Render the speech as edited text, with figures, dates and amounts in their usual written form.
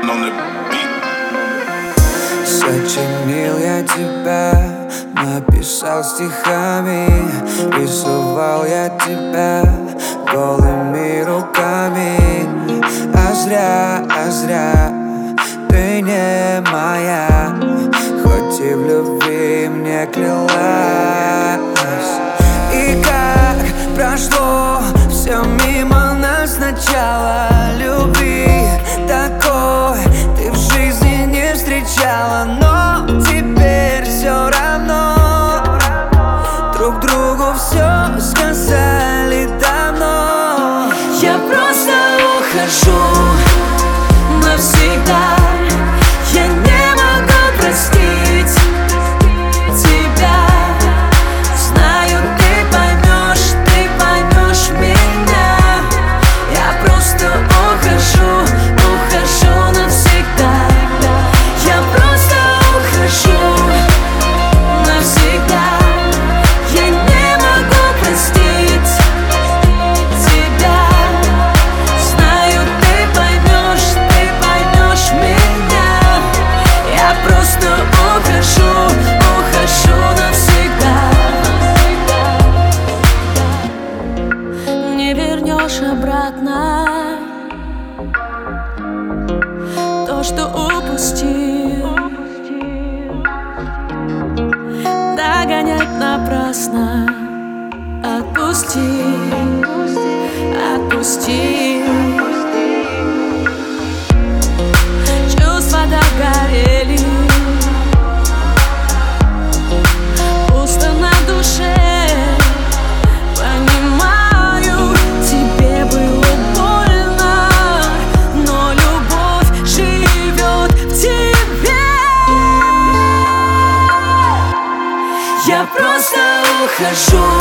Сочинил я тебя, написал стихами, рисовал я тебя голыми руками. А зря ты не моя, хоть и в любви мне клялась. И как прошло все мимо нас сначала. Любви такой ты в жизни не встречала, но теперь все равно друг другу все сказали давно. Я просто ухожу навсегда. Я не могу простить тебя. Знаю, ты поймешь меня. Я просто ухожу навсегда. Я просто ухожу навсегда. Я не могу простить тебя. Знаю, ты поймешь меня. Я просто ухожу навсегда. Не вернешь обратно то, что упустил. Догонять напрасно. Отпусти. Чувства догорели, пусто на душе. Понимаю, тебе было больно, но любовь живет в тебе. Я просто ухожу